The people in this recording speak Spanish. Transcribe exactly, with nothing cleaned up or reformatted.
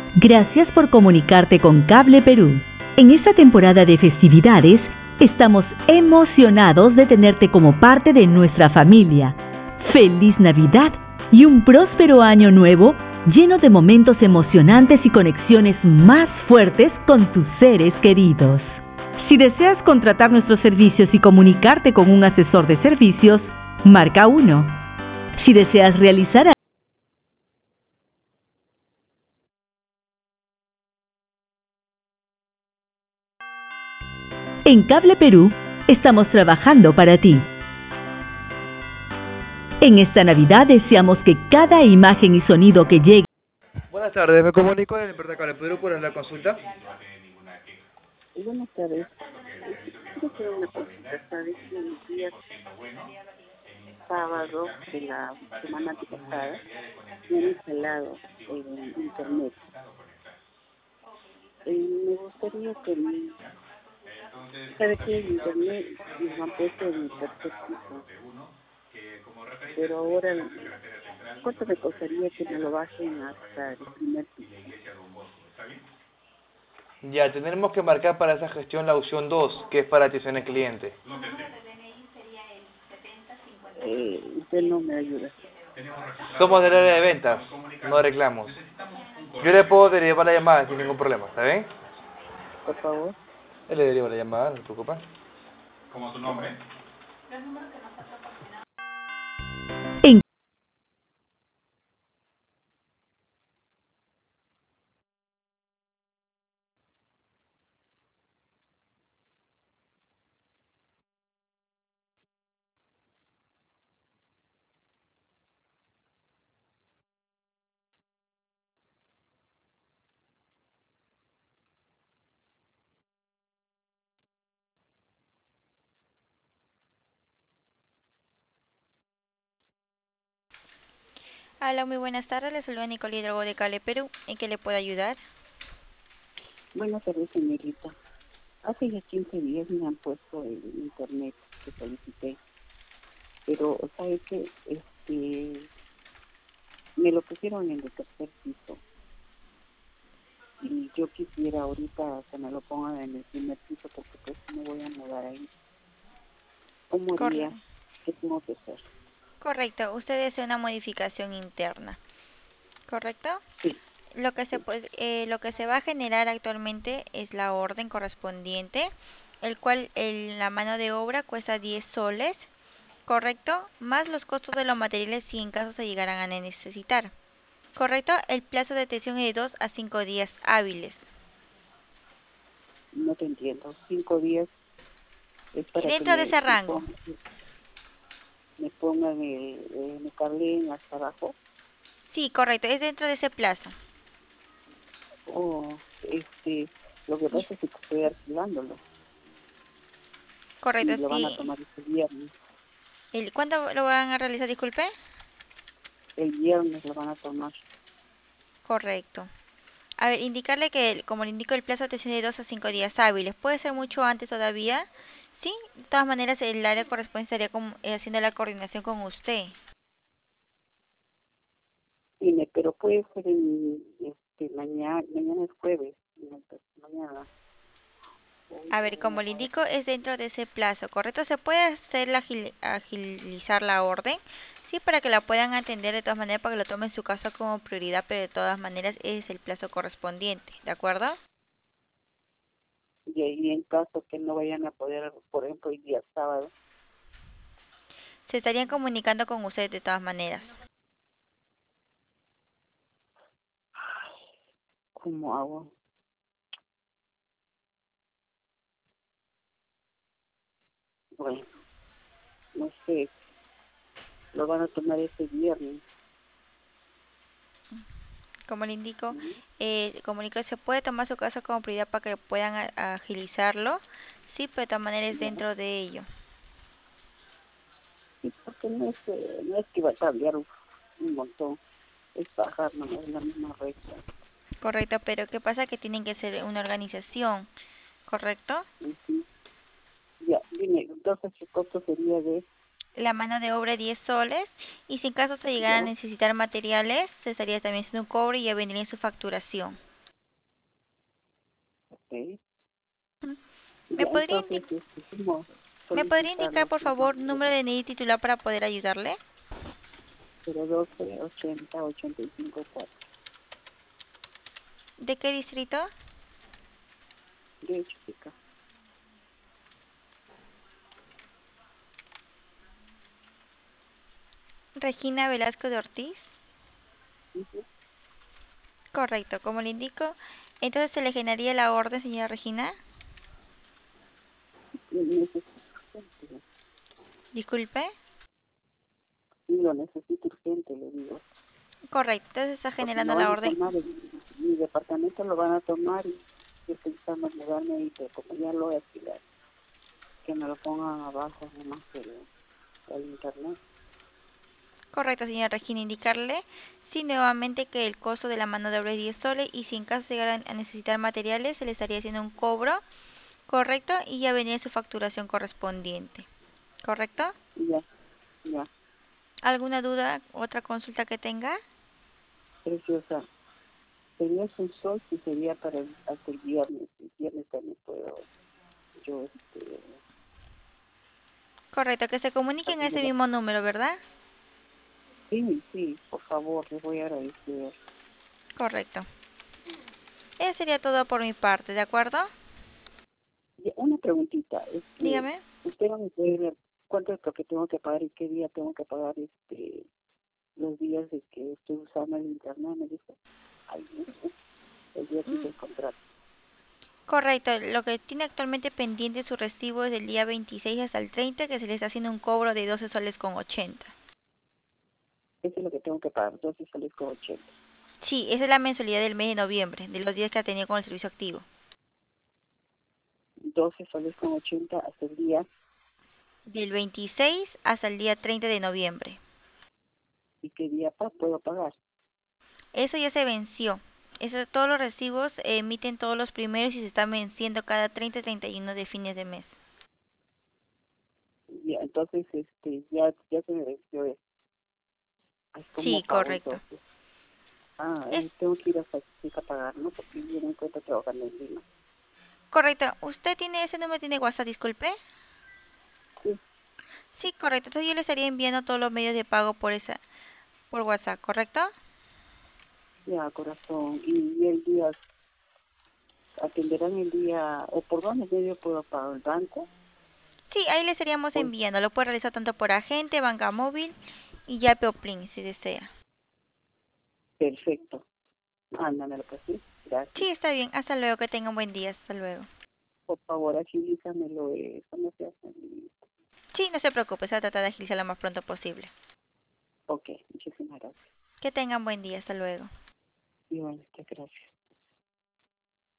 Gracias por comunicarte con Cable Perú. En esta temporada de festividades, estamos emocionados de tenerte como parte de nuestra familia. ¡Feliz Navidad y un próspero año nuevo lleno de momentos emocionantes y conexiones más fuertes con tus seres queridos! Si deseas contratar nuestros servicios y comunicarte con un asesor de servicios, marca uno. Si deseas realizar En Cable Perú, estamos trabajando para ti. En esta Navidad deseamos que cada imagen y sonido que llegue... Buenas tardes, me comunico de la empresa Cable Perú por la consulta. Buenas tardes. Quiero hacer una consulta, ¿sabes? El día sábado de la semana pasada me han instalado en internet. Eh, me gustaría que mi... ¿Sabe que en internet nos han puesto en el tercer piso? Pero ahora, ¿cuánto me costaría que me lo bajen hasta el primer piso? Ya, tenemos que marcar para esa gestión la opción dos, que es para atención al cliente. Eh, usted no me ayuda. Somos del área de ventas, no reclamos. Yo le puedo derivar la llamada sin ningún problema, ¿está bien? Por favor. Él le deriva la llamada, no se preocupa. ¿Cómo su nombre? En Hola, muy buenas tardes. Les saluda Nicole Hidalgo de Cable Perú. ¿En qué le puedo ayudar? Buenas tardes, señorita. Hace ya quince días me han puesto en internet que solicité, pero ¿sabe qué? Este, me lo pusieron en el tercer piso y yo quisiera ahorita que me lo pongan en el primer piso porque pues me voy a mudar ahí. ¿Cómo haría? Corre- ¿Qué tengo que hacer? Correcto. Usted desea una modificación interna, ¿correcto? Sí, Lo que se pues, eh, lo que se va a generar actualmente es la orden correspondiente, el cual el- la mano de obra cuesta diez soles, ¿correcto? Más los costos de los materiales si en caso se llegaran a necesitar. ¿Correcto? El plazo de atención es de dos a cinco días hábiles. no te entiendo. Cinco días es para que Dentro de me, ese me, rango. pongan, me pongan el, eh, me cableen hasta abajo. Sí, correcto. Es dentro de ese plazo. O este, lo que pasa es que estoy alquilándolo Correcto, y lo van a sí. tomar este viernes. El, ¿Cuándo lo van a realizar? Disculpe. El viernes lo van a tomar. Correcto. A ver, indicarle que, el- como le indico, el plazo de atención es de dos a cinco días hábiles. Puede ser mucho antes todavía. Sí, de todas maneras, el área correspondiente estaría con- eh, haciendo la coordinación con usted. Dime, pero puede ser en, este, mañana, mañana es jueves, no, pues, mañana. Hoy A ver, como tenemos le jueves. indico, es dentro de ese plazo, ¿correcto? Se puede hacer la agil- agilizar la orden, sí, para que la puedan atender de todas maneras, para que lo tomen su caso como prioridad, pero de todas maneras es el plazo correspondiente, ¿de acuerdo? Y ahí en caso que no vayan a poder, por ejemplo, el día sábado, Se estarían comunicando con usted de todas maneras. ¿cómo hago? Bueno, no sé, lo van a tomar ese viernes. Como le indico, ¿No? eh, como le indico, se puede tomar su caso como prioridad para que puedan a- agilizarlo, sí, pero de todas maneras es ¿Ya? dentro de ello. Sí, porque no es, eh, no es que va a cambiar un, un montón, es bajar nomás la misma recta. Correcto, pero ¿qué pasa? Que tienen que ser una organización, ¿correcto? Ujú. Ya, dime, entonces el costo sería de, La mano de obra diez soles y si en caso se llegaran a ya, necesitar materiales, se estaría también haciendo un cobro y ya vendría en su facturación. Ok. ¿Me Ya, podría, entonces, indi- este, ¿cómo ¿Me podría indicar, solicitarlo? por favor, número de D N I titular para poder ayudarle? cero doce ochenta ochenta y cinco cuatro. ¿De qué distrito? De hecho, chica. Regina Velasco de Ortiz. Ujú. Correcto, como le indico. Entonces se le generaría la orden, señora Regina. Y necesito urgente. Disculpe. Y lo necesito urgente, le digo. Correcto, entonces está Porque generando lo la van a orden. tomar, en mi departamento lo van a tomar y yo estoy pensando en mudarme ahí, pero como ya lo voy a alquilar, que me lo pongan abajo nomás del, del internet. Correcto, señora Regina, indicarle sí nuevamente que el costo de la mano de obra es diez soles y si en caso llegaran a necesitar materiales se le estaría haciendo un cobro, correcto, y ya venía su facturación correspondiente, ¿correcto? Ya, ya, ¿Alguna duda, otra consulta que tenga? preciosa. Sería un sol si sería para el, hasta el viernes. El viernes también puedo yo, este, Correcto, que se comuniquen a ese haciendo. mismo número, ¿verdad? Sí, sí, por favor, les voy a agradecer. Correcto. Eso sería todo por mi parte, ¿de acuerdo? Ya, una preguntita, este, Dígame. usted va a ver cuánto es lo que tengo que pagar y qué día tengo que pagar este los días de que estoy usando el internet, me dijo. Ay, no sé, el día que hice Mm, el contrato. Correcto, lo que tiene actualmente pendiente su recibo es del día veintiséis hasta el treinta, que se le está haciendo un cobro de doce soles con ochenta. Eso es lo que tengo que pagar, doce soles con ochenta. Sí, esa es la mensualidad del mes de noviembre, de los días que ha tenido con el servicio activo. doce soles con ochenta hasta el día. Del veintiséis hasta el día treinta de noviembre. ¿Y qué día pa puedo pagar? Eso ya se venció. Eso, todos los recibos eh, emiten todos los primeros y se están venciendo cada treinta y treinta y uno de fines de mes. Ya, entonces, este, ya, ya se me venció eso. Ay, ¿cómo Sí, pago correcto. entonces? Ah, Es eh, tengo que ir hasta a pagar, ¿no? Porque yo no encuentro trabajando encima. correcto. ¿Usted tiene ese número, tiene WhatsApp, disculpe? Sí, Sí, correcto. Entonces yo le estaría enviando todos los medios de pago por esa, por WhatsApp, ¿correcto? ya, corazón. Y, y el día, atenderán el día, o por dónde medio puedo pagar, el banco. Sí, ahí le estaríamos Pues enviando. Lo puede realizar tanto por agente, banca móvil y ya Plin, si desea. perfecto. Ándamelo, pues sí, Sí, gracias. está bien. Hasta luego. Que tenga un buen día. Hasta luego. Por favor, agilízamelo, eh, ¿cómo se hace? Sí, no se preocupe. Se va a tratar de agilizar lo más pronto posible. Ok, muchísimas gracias. Que tengan buen día. Hasta luego. Igual, muchas gracias.